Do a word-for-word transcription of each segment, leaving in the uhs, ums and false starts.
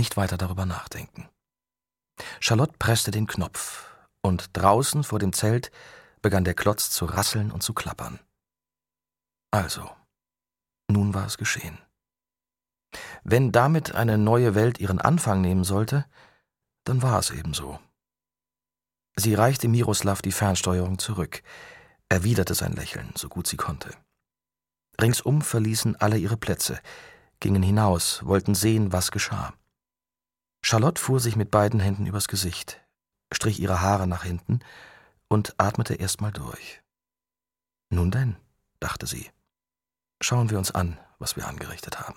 nicht weiter darüber nachdenken. Charlotte presste den Knopf, und draußen vor dem Zelt begann der Klotz zu rasseln und zu klappern. Also, nun war es geschehen. Wenn damit eine neue Welt ihren Anfang nehmen sollte, dann war es eben so. Sie reichte Miroslav die Fernsteuerung zurück, erwiderte sein Lächeln, so gut sie konnte. Ringsum verließen alle ihre Plätze, gingen hinaus, wollten sehen, was geschah. Charlotte fuhr sich mit beiden Händen übers Gesicht, strich ihre Haare nach hinten und atmete erstmal durch. Nun denn, dachte sie, schauen wir uns an, was wir angerichtet haben.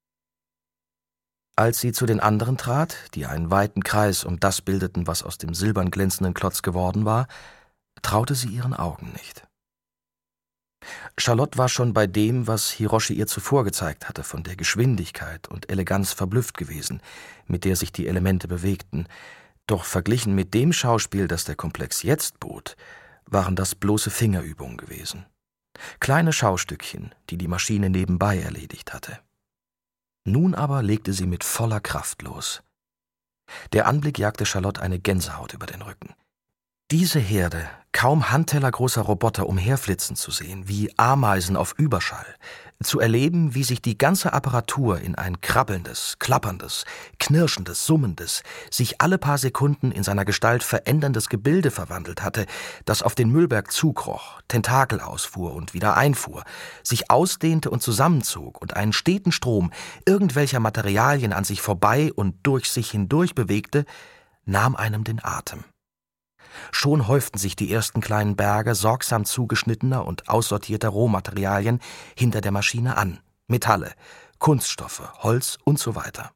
Als sie zu den anderen trat, die einen weiten Kreis um das bildeten, was aus dem silbern glänzenden Klotz geworden war, traute sie ihren Augen nicht. Charlotte war schon bei dem, was Hiroshi ihr zuvor gezeigt hatte, von der Geschwindigkeit und Eleganz verblüfft gewesen, mit der sich die Elemente bewegten. Doch verglichen mit dem Schauspiel, das der Komplex jetzt bot, waren das bloße Fingerübungen gewesen. Kleine Schaustückchen, die die Maschine nebenbei erledigt hatte. Nun aber legte sie mit voller Kraft los. Der Anblick jagte Charlotte eine Gänsehaut über den Rücken. Diese Herde kaum handtellergroßer Roboter umherflitzen zu sehen, wie Ameisen auf Überschall, zu erleben, wie sich die ganze Apparatur in ein krabbelndes, klapperndes, knirschendes, summendes, sich alle paar Sekunden in seiner Gestalt veränderndes Gebilde verwandelt hatte, das auf den Müllberg zukroch, Tentakel ausfuhr und wieder einfuhr, sich ausdehnte und zusammenzog und einen steten Strom irgendwelcher Materialien an sich vorbei und durch sich hindurch bewegte, nahm einem den Atem. Schon häuften sich die ersten kleinen Berge sorgsam zugeschnittener und aussortierter Rohmaterialien hinter der Maschine an, Metalle, Kunststoffe, Holz und so weiter.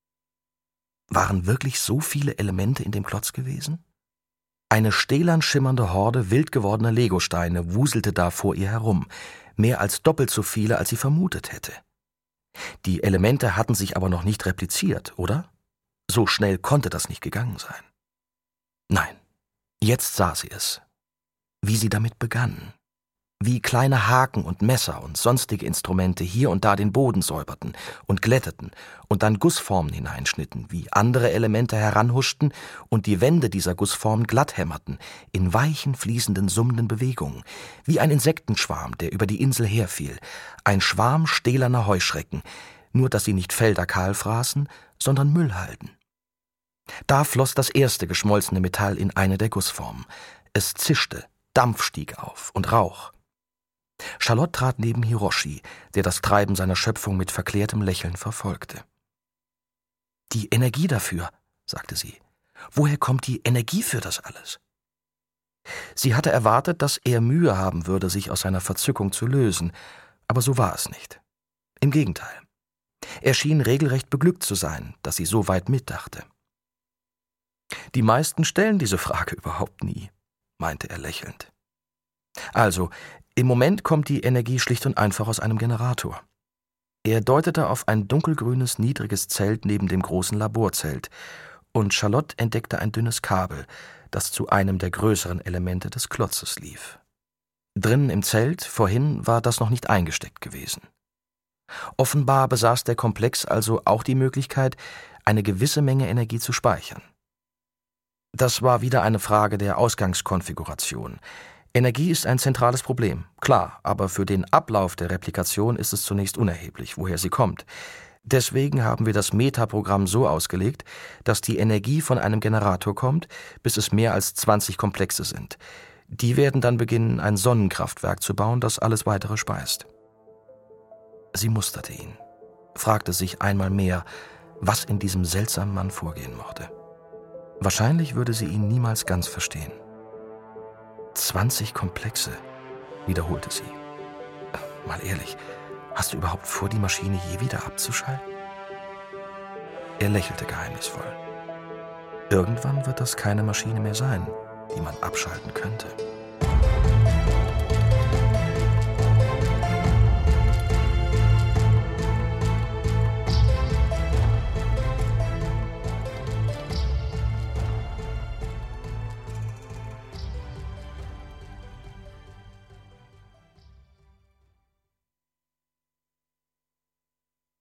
Waren wirklich so viele Elemente in dem Klotz gewesen? Eine stählern schimmernde Horde wild gewordener Legosteine wuselte da vor ihr herum, mehr als doppelt so viele, als sie vermutet hätte. Die Elemente hatten sich aber noch nicht repliziert, oder? So schnell konnte das nicht gegangen sein. Nein. Jetzt sah sie es, wie sie damit begann, wie kleine Haken und Messer und sonstige Instrumente hier und da den Boden säuberten und glätteten und dann Gussformen hineinschnitten, wie andere Elemente heranhuschten und die Wände dieser Gussformen glatt hämmerten, in weichen, fließenden, summenden Bewegungen, wie ein Insektenschwarm, der über die Insel herfiel, ein Schwarm stählerner Heuschrecken, nur dass sie nicht Felder kahl fraßen, sondern Müll halten. Da floss das erste geschmolzene Metall in eine der Gussformen. Es zischte, Dampf stieg auf und Rauch. Charlotte trat neben Hiroshi, der das Treiben seiner Schöpfung mit verklärtem Lächeln verfolgte. »Die Energie dafür«, sagte sie. »Woher kommt die Energie für das alles?« Sie hatte erwartet, dass er Mühe haben würde, sich aus seiner Verzückung zu lösen, aber so war es nicht. Im Gegenteil. Er schien regelrecht beglückt zu sein, dass sie so weit mitdachte. »Die meisten stellen diese Frage überhaupt nie«, meinte er lächelnd. »Also, im Moment kommt die Energie schlicht und einfach aus einem Generator.« Er deutete auf ein dunkelgrünes, niedriges Zelt neben dem großen Laborzelt, und Charlotte entdeckte ein dünnes Kabel, das zu einem der größeren Elemente des Klotzes lief. Drinnen im Zelt, vorhin, war das noch nicht eingesteckt gewesen. Offenbar besaß der Komplex also auch die Möglichkeit, eine gewisse Menge Energie zu speichern. Das war wieder eine Frage der Ausgangskonfiguration. Energie ist ein zentrales Problem, klar, aber für den Ablauf der Replikation ist es zunächst unerheblich, woher sie kommt. Deswegen haben wir das Metaprogramm so ausgelegt, dass die Energie von einem Generator kommt, bis es mehr als zwanzig Komplexe sind. Die werden dann beginnen, ein Sonnenkraftwerk zu bauen, das alles Weitere speist. Sie musterte ihn, fragte sich einmal mehr, was in diesem seltsamen Mann vorgehen mochte. Wahrscheinlich würde sie ihn niemals ganz verstehen. »Zwanzig Komplexe«, wiederholte sie. »Mal ehrlich, hast du überhaupt vor, die Maschine je wieder abzuschalten?« Er lächelte geheimnisvoll. »Irgendwann wird das keine Maschine mehr sein, die man abschalten könnte.«